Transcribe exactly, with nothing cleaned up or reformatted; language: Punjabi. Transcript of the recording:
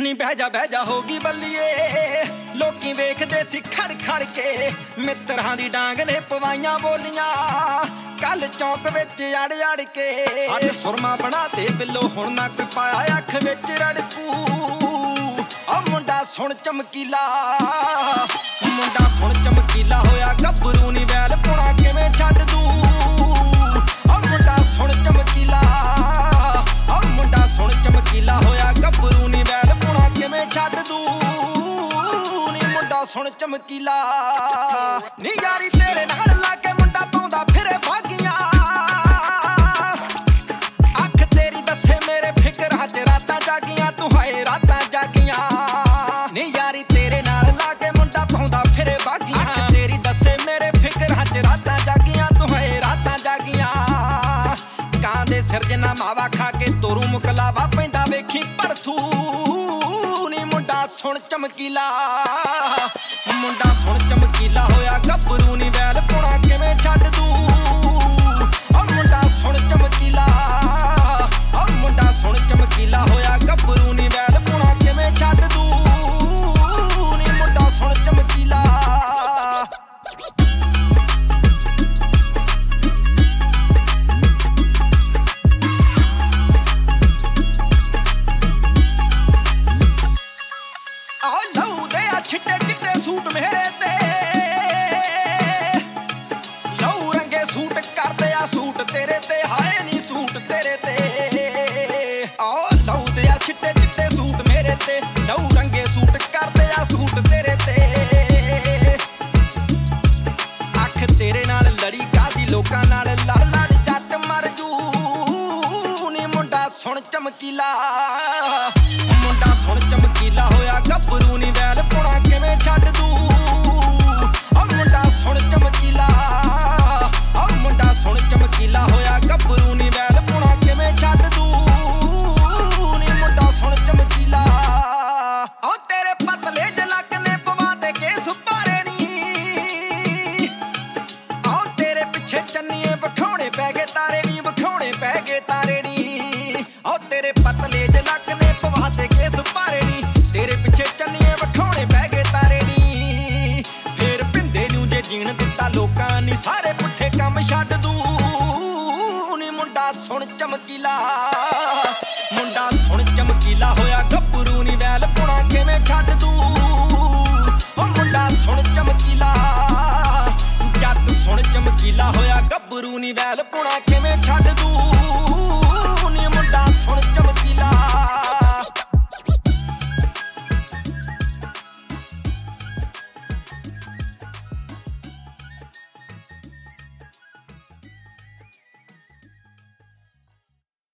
ਨੀ ਬਹਿ ਜਾ ਬਹਿ ਜਾ ਹੋਗੀ ਬੱਲੀਏ ਲੋਕੀ ਵੇਖਦੇ ਸੀ ਖੜ ਖੜ ਕੇ ਮਿੱਤਰਾਂ ਦੀ ਡਾਂਗ ਨੇ ਪਵਾਈਆਂ ਬੋਲੀਆਂ ਕੱਲ ਚੌਂਕ ਵਿੱਚ ਅੜ ਅੜ ਕੇ ਅੱਜ ਸੁਰਮਾ ਬਣਾ ਤੇ ਬਿੱਲੋ ਹੁਣ ਨਾ ਕੋਈ ਪਾਇਆ ਅੱਖ ਵਿੱਚ ਰੜਕੂ ਆ ਮੁੰਡਾ ਸੁਣ ਚਮਕੀਲਾ ਮੁੰਡਾ ਸੁਣ ਚਮਕੀਲਾ ਹੋਇਆ ਗੱਭਰੂ ਨੀ ਵੈਲ ਪੁਣਾ ਕਿਵੇਂ ਛੱਡ ਦੂ ਆ ਮੁੰਡਾ ਸੁਣ ਚਮਕੀਲਾ ਆ ਮੁੰਡਾ ਸੁਣ ਚਮਕੀਲਾ ਹੋਇਆ ਗੱਭਰੂ ਨੀ ਵੈਲ ਪੁਣਾ ਕਿਵੇਂ ਛੱਡ ਦੂ ਨੀ ਮੁੰਡਾ ਸੁਣ ਚਮਕੀਲਾ ਨੀ ਯਾਰੀ ਤੇਰੇ ਨਾਲ ਲਾ ਕੇ ਮੁੰਡਾ ਪਾਉਂਦਾ ਫਿਰੇ ਭਾਗੀਆਂ ਅੱਖ ਤੇਰੀ ਦੱਸੇ ਮੇਰੇ ਫਿਕਰਾਂ ਚ ਰਾਤਾਂ ਜਾਗੀਆਂ ਤੂੰ ਹਾਏ ਰਾਤਾਂ ਜਾਗੀਆਂ ਨੀ ਯਾਰੀ ਤੇਰੇ ਨਾਲ ਲਾ ਕੇ ਮੁੰਡਾ ਪਾਉਂਦਾ ਫਿਰੇ ਭਾਗੀਆਂ ਅੱਖ ਤੇਰੀ ਦੱਸੇ ਮੇਰੇ ਫਿਕਰਾਂ ਚ ਰਾਤਾਂ ਜਾਗੀਆਂ ਤੂੰ ਹਾਏ ਰਾਤਾਂ ਜਾਗੀਆਂ ਕਾਂ ਦੇ ਸਿਰਜਣਾ ਮਾਵਾ ਖਾ ਕੇ ਤੋਰੂ ਮੁਕਲਾਵਾ ਪੈਂਦਾ ਵੇਖੀ ਪਰਥੂ ਨੀ ਮੁੰਡਾ ਸੁਣ ਚਮਕੀਲਾ ਮੁੰਡਾ ਸੁਣ ਚਮਕੀਲਾ ਹੋਇਆ ਗੱਭਰੂ ਨੀ ਵੈਲ ਪੁਣਾ ਕਿਵੇਂ ਛੱਡ ਦੂ ਆ ਮੁੰਡਾ ਸੁਣ ਚਮਕੀਲਾ ਆ ਮੁੰਡਾ ਸੁਣ ਚਮਕੀਲਾ ਹੋਇਆ ਗੱਭਰੂ ਨੀ ਵੈਲ ਪੁਣਾ ਕਿਵੇਂ ਛੱਡ ਦੂ ਨੀ ਮੁੰਡਾ ਸੁਣ ਚਮਕੀਲਾ ਆ ਲਹੂ ਦੇ ਆ ਛਿੱਟੇ ਚਿੱਟੇ ਸੂਟ ਮੇਰੇ ਤੇ ਲਹੂ ਰੰਗੇ ਸੂਟ ਕਰਦੇ ਆ ਸੂਟ ਤੇਰੇ ਤੇ ਹਾਏ ਨੀ ਸੂਟ ਤੇਰੇ ਤੇ ਆ ਲਹੂ ਦੇ ਆ ਛਿੱਟੇ ਚਿੱਟੇ ਸੂਟ ਮੇਰੇ ਤੇ ਲਹੂ ਰੰਗੇ ਸੂਟ ਕਰਦੇ ਆ ਸੂਟ ਤੇਰੇ ਤੇ ਅੱਖ ਤੇਰੇ ਨਾਲ ਲੜੀ ਕਾਦੀ ਲੋਕਾਂ ਨਾਲ ਲੜ ਲੜ ਜੱਟ ਮਰ ਜੂ ਨੀ ਮੁੰਡਾ ਸੁਣ ਚਮਕੀਲਾ ਮੁੰਡਾ ਸੁਣ ਚਮਕੀਲਾ ਹੋਇਆ ਗੱਭਰੂ ਨੀ ਵੈਲ ਪੁਣਾ ਕਿਵੇਂ ਛੱਡ ਦੂ ਆ ਮੁੰਡਾ ਸੁਣ ਚਮਕੀਲਾ ਆ ਮੁੰਡਾ ਸੁਣ ਚਮਕੀਲਾ ਹੋਇਆ ਗੱਭਰੂ ਨੀ ਵੈਲ ਪੁਣਾ ਕਿਵੇਂ ਛੱਡ ਦੂ ਨੀ ਮੁੰਡਾ ਸੁਣ ਚਮਕੀਲਾ ਆ ਤੇਰੇ ਪਤਲੇ ਜਲਕ ਨੇ ਪਵਾ ਦੇ ਕੇਸ ਭਾਰੇ ਨੀ ਆ ਤੇਰੇ ਪਿੱਛੇ ਚੰਨੀਏ ਵਿਖਾਉਣੇ ਪੈ ਗਏ ਤਾਰੇ ਨੀ ਵਿਖਾਉਣੇ ਪੈ ਗਏ ਤਾਰੇ ਨੀ ਆ ਤੇਰੇ ਪਤਲੇ ਜਲਕ ਨੇ ਪਵਾ ਦੇ ਕੇਸ ਭਾਰੇ ਨੀ ਤੇਰੇ ਪਿੱਛੇ ਚੰਨੀਏ ਵਿਖਾਉਣੇ ਪੈ ਗਏ ਤਾਰੇ ਨੀ ਫੇਰ ਪਿੰਦੇ ਨੂੰ ਜੇ ਜੀਣ ਦਿੱਤਾ ਲੋਕਾਂ ਨੀ ਸਾਰੇ ਪੁੱਠੇ ਕੰਮ ਛੱਡ ਦੂ ਨੀ ਮੁੰਡਾ ਸੁਣ ਚਮਕੀਲਾ ਮੁੰਡਾ ਸੁਣ ਚਮਕੀਲਾ ਹੋਇਆ ਗੱਭਰੂ ਨੀ ਵੈਲ ਪੁਣਾ ਕਿਵੇਂ ਛੱਡ ਦੂ ਓ ਮੁੰਡਾ ਸੁਣ ਚਮਕੀਲਾ ਜੱਟ ਸੁਣ ਚਮਕੀਲਾ ਹੋਇਆ ਗੱਭਰੂ ਨੀ ਵੈਲ ਪੁਣਾ ਕਿਵੇਂ ਛੱਡ ਦੂ